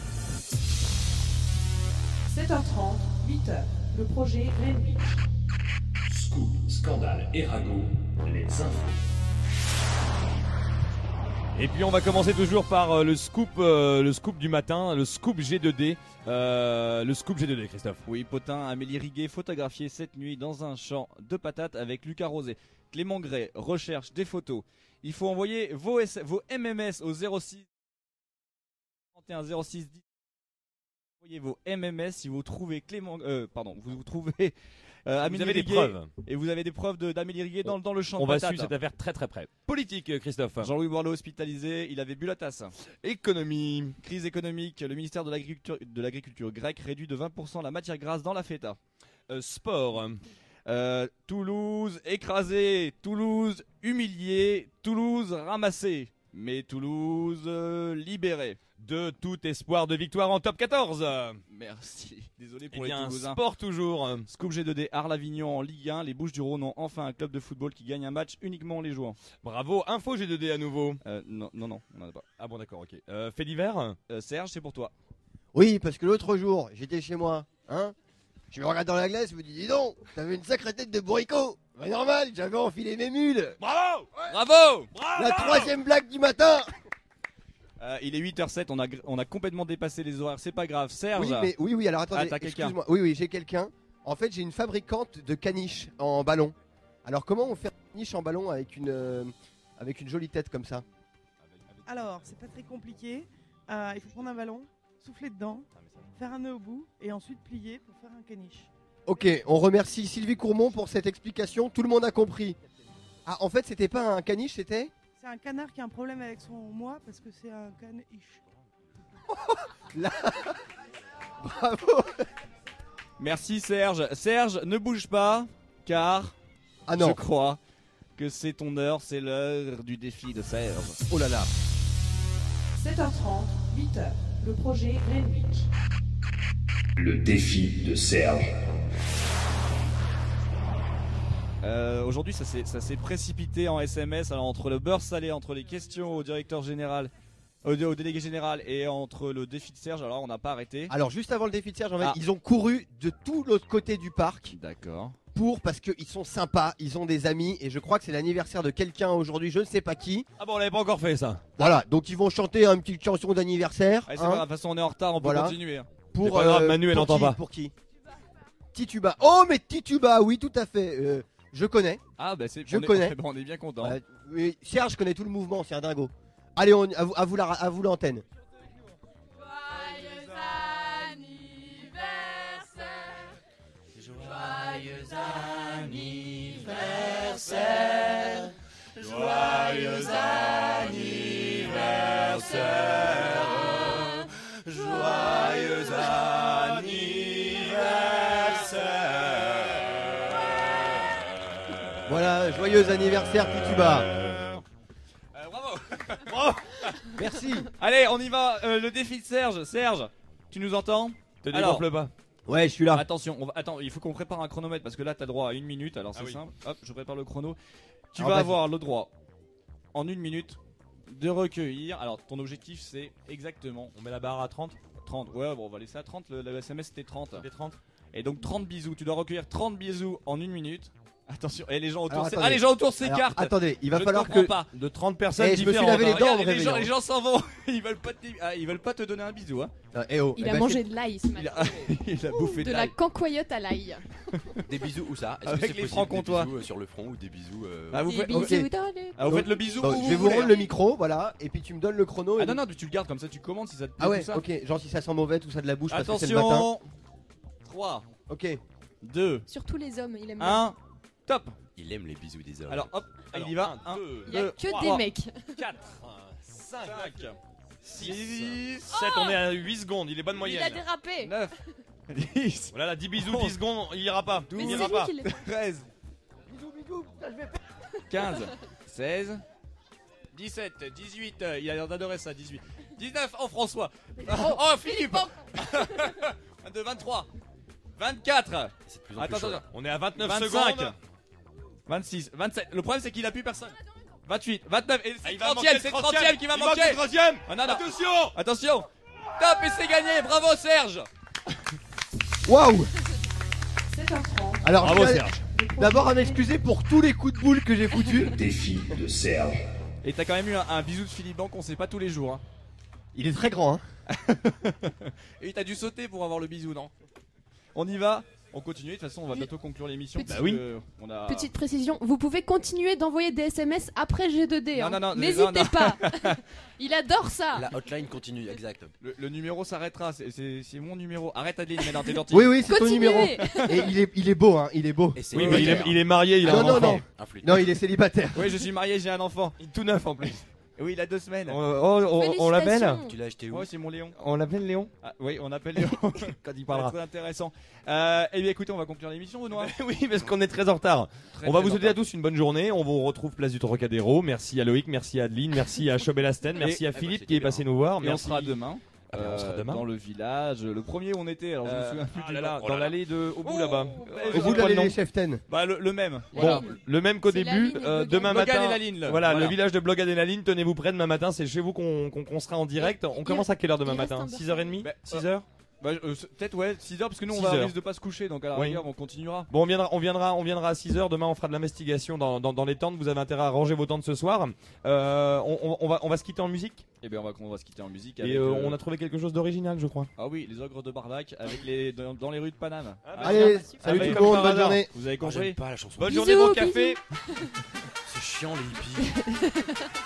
7h30, 8h, le projet Greenwich. Scoop, scandale et ragot, les infos. Et puis on va commencer toujours par le scoop du matin, le scoop G2D. Le scoop G2D, Christophe. Oui, Potin, Amélie Riguet photographiée cette nuit dans un champ de patates avec Lucas Rosé. Clément Gray recherche des photos. Il faut envoyer vos MMS au 06 31 06 10. Envoyez vos MMS si vous trouvez vous trouvez Amélie avez des Riguet preuves. et vous avez des preuves d'Amélie Riguet dans le champ de On va patates. suivre cette affaire très très près. Politique, Christophe. Jean-Louis Borloo hospitalisé, il avait bu la tasse. Économie. Crise économique, le ministère de l'agriculture grec réduit de 20% la matière grasse dans la feta. Sport. Toulouse écrasé, Toulouse humilié, Toulouse ramassé, mais Toulouse libéré. De tout espoir de victoire en top 14. Merci. Désolé pour Eh les bien, Toulousains. sport toujours. Scoop G2D, Arles-Avignon en Ligue 1. Les Bouches-du-Rhône ont enfin un club de football qui gagne un match uniquement en les jouant. Bravo. Info G2D à nouveau. Non, on n'en a pas. Ah bon, d'accord, ok. Fait divers. Serge, c'est pour toi. Oui, parce que l'autre jour, j'étais chez moi, hein. Je me regarde dans la glace, je me dis donc, t'avais une sacrée tête de bourricot. Bah normal, j'avais enfilé mes mules. Bravo. Bravo. La troisième blague du matin. Il est 8h07, on a complètement dépassé les horaires, c'est pas grave. Serge. Oui, alors attendez, t'as quelqu'un. excuse-moi. Oui, j'ai quelqu'un. En fait, j'ai une fabricante de caniches en ballon. Alors comment on fait une caniche en ballon avec une jolie tête comme ça? Alors, c'est pas très compliqué. Il faut prendre un ballon, souffler dedans, faire un nœud au bout et ensuite plier pour faire un caniche. Ok, on remercie Sylvie Courmont pour cette explication. Tout le monde a compris. Ah, en fait, c'était pas un caniche, c'était? C'est un canard qui a un problème avec son moi parce que c'est un caniche. Là. Bravo. Merci Serge. Serge, ne bouge pas, car non. je crois que c'est ton heure, c'est l'heure du défi de Serge. Oh là là. 7h30, 8h, le projet Greenwich. Le défi de Serge. Aujourd'hui, ça s'est précipité en SMS. Alors entre le beurre salé, entre les questions au directeur général, au délégué général et entre le défi de Serge, alors on n'a pas arrêté. Alors juste avant le défi de Serge, en fait, Ah. ils ont couru de tout l'autre côté du parc. D'accord. Parce qu'ils sont sympas, ils ont des amis et je crois que c'est l'anniversaire de quelqu'un aujourd'hui, je ne sais pas qui. Ah bon, on l'avait pas encore fait ça. Voilà, donc ils vont chanter une petite chanson d'anniversaire. Allez, c'est pas grave, de toute façon on est en retard, on peut Voilà. continuer. hein. Pour, C'est pas grave, Manu, elle pour n'entend qui, pas. Pour qui? Tituba. Oh mais Tituba, oui tout à fait. Je connais. Ah bah c'est. Je on est- connais. on est bien content. Oui, Serge connaît tout le mouvement, c'est un dingo. Allez, à vous l'antenne. Joyeux anniversaire, joyeux anniversaire, joyeux anniversaire. Voilà, joyeux anniversaire Tituba. Bravo. Bravo. Merci. Allez, on y va. Le défi de Serge. Serge, tu nous entends? Te dégonfle pas. Ouais, je suis là. Attention, attends, il faut qu'on prépare un chronomètre parce que là, t'as droit à 1 minute. Alors c'est oui. simple. Hop, je prépare le chrono. Tu Alors, vas vas-y. avoir le droit en 1 minute de recueillir. Alors, ton objectif, c'est exactement. On met la barre à 30. 30. Ouais, bon, on va laisser à 30. Le SMS c'était 30. C'était 30. Et donc 30 bisous. Tu dois recueillir 30 bisous en 1 minute. Attention, et les gens autour, Alors, c'est- attendez. ah les gens autour Alors, s'écartent. attendez, il va Je falloir ne comprends que- pas. De 30 personnes Eh, je me suis différentes. lavé les hein. dents en me Regarde, réveillant. les gens s'en vont. Ils veulent pas te donner un bisou. Hein. Eh oh, Il eh a ben, mangé de l'ail ce Il matin. a, il a bouffé De de la l'ail. cancoyote à l'ail. Des bisous où ça? Est-ce Avec que c'est les possible, francs-comtois. des bisous sur le front ou des bisous Ah, vous Des faites, bisous ok. dans les- ah, vous faites le bisou Bon, où je vous vais vous voulez. rendre le micro, voilà, et puis tu me donnes le chrono. Ah et- non, non, tu le gardes comme ça, tu commandes si ça te plaît. Ah ouais, tout ça. ok, genre si ça sent mauvais, tout ça de la bouche parce que c'est le matin. Attention. 3, Ok. 2, Surtout les hommes, il aime bien. 1, top. Il aime les bisous des hommes. Alors hop, il y va. 1, Il y a 2, que 3, des mecs. 4, 5, 6, 7, on est à 8 secondes, il est bonne Il moyenne. a dérapé. 9, 10, Voilà, là, 10 bisous, 10 secondes, il ira pas. Mais Il c'est ira lui pas. qui l'a fait. 13, Bisous, bisous, putain, je vais 15, 16, 17, 18, il a l'air d'adorer ça, 18, 19, oh François, oh Philippe, 22, 23, 24, C'est de plus en plus attends, chaud. attends, On est à 29 25, secondes. 26, 27, le problème c'est qu'il a plus personne, 28, 29, et c'est Ah, le il va 30ème, manquer c'est le le 30ème qui va Il manque manquer. le 30ème. Ah, non, non. Attention. Attention, top et c'est gagné, bravo Serge. Waouh. 7h30. Alors, Bravo, je tiens Serge. d'abord à m'excuser pour tous les coups de boule que j'ai foutus. Défi de Serge. Et t'as quand même eu un bisou de Philippe Blanc qu'on sait pas tous les jours. Hein. Il est très grand, hein. Et t'as dû sauter pour avoir le bisou, non? On y va, on continue. De toute façon, on va bientôt conclure l'émission. Petit- parce Bah oui. que on a... Petite précision, vous pouvez continuer d'envoyer des SMS après G2D. Non, hein. non, non, N'hésitez non, non. pas. Il adore ça. La hotline continue, exact. Le numéro s'arrêtera, c'est mon numéro. Arrête Adeline, mais non, t'es gentil. Oui, oui, c'est ton Continuez. numéro. Et il est beau, hein. Il est beau. Et c'est Oui, une mais guerre. il est marié, il a Non, un non, enfant. non. Un flûte. Non, il est célibataire. Oui, je suis marié, j'ai un enfant. Il est tout neuf en plus. Oui, il a 2 semaines. On l'appelle Félicitations. Tu l'as acheté où? Ouais, c'est mon Léon. On l'appelle Léon Ah, oui, on appelle Léon. quand il parlera. C'est très intéressant. Eh bien, écoutez, on va conclure l'émission, Benoît. Oui, parce qu'on est très en retard. Très, On va très vous souhaiter à longtemps. tous une bonne journée. On vous retrouve place du Trocadéro. Merci à Loïc, merci à Adeline, merci à Chobelasten, merci à Philippe qui est passé nous voir. Et on Merci. sera demain. Ah, ben, on sera demain. Dans le village, le premier où on était. Alors je me souviens plus Ah du là nom. là, Oh dans là là. l'allée de au bout là-bas. Au bout de l'allée des Cheftaines. Bah le même. Bon, Voilà. le même qu'au C'est la début. ligne Blogan. Demain Blogan matin. et la ligne, là. Voilà, Voilà. le village de Blogan et la ligne. Tenez-vous prêts demain matin. C'est chez vous qu'on sera en direct. On commence à quelle heure demain il reste matin un beurre. 6h30 Bah, 6h Bah, peut-être ouais 6h parce que nous on 6 va heures. risque de pas se coucher donc à la Oui. rigueur on continuera. Bon, on viendra à 6h. Demain, on fera de l'investigation dans les tentes. Vous avez intérêt à ranger vos tentes ce soir. On va se quitter en musique. Et bien on va se quitter en musique. Et avec, on a trouvé quelque chose d'original, je crois. Ah oui, les ogres de Barbac avec les dans les rues de Paname. Allez, salut bah, tout le comme monde, par bonne hasard. journée. Vous avez Moi, compris? j'aime pas la chanson. Bonne Bisous, journée, bon bisous. café. C'est chiant les hippies.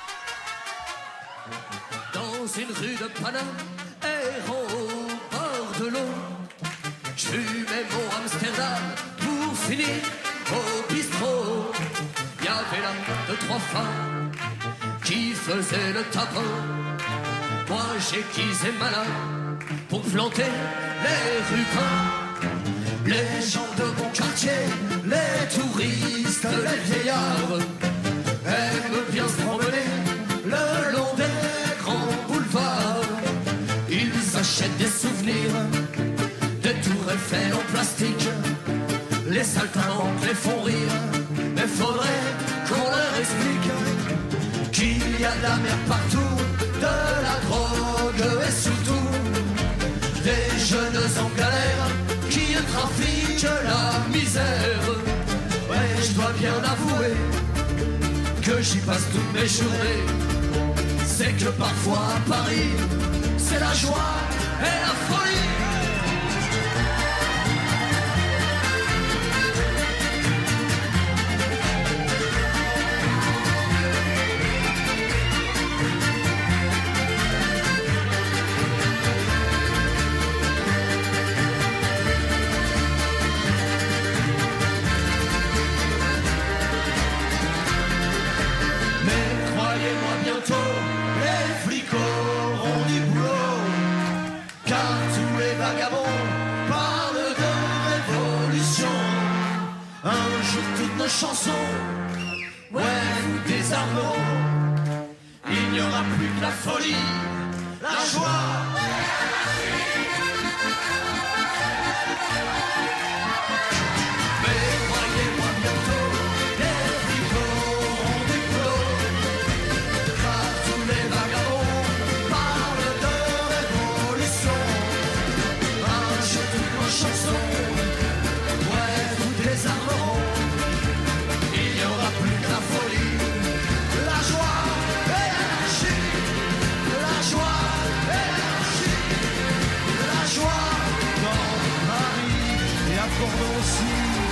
Dans une rue de Paname, errant au bord de l'eau, j'fumais mon Amsterdam pour finir au bistrot. Y avait là 2-3 femmes qui faisaient le tapin. Moi j'ai quitté malin pour planter les rupins. Les gens de mon quartier, les touristes, les vieillards aiment bien se promener le long des grands boulevards. Ils achètent des souvenirs, des tours Eiffel en plastique. Les saltimbanques les font rire, mais faudrait qu'on leur explique qu'il y a de la mer partout, de la drogue et surtout des jeunes en galère qui trafiquent la misère. Ouais, je dois bien avouer que j'y passe toutes mes journées. C'est que parfois à Paris, c'est la joie et la folie. Mais croyez-moi bientôt, les flics auront du boulot. Car tous les vagabonds parlent de révolution. Un jour toutes nos chansons, ouais, vous désarmeront. Il n'y aura plus que la folie, la joie. Mais croyez-moi bientôt, les flics auront du boulot. Car tous les vagabonds parlent de révolution. Un jour toutes nos chansons, ouais, vous désarmeront. aussi.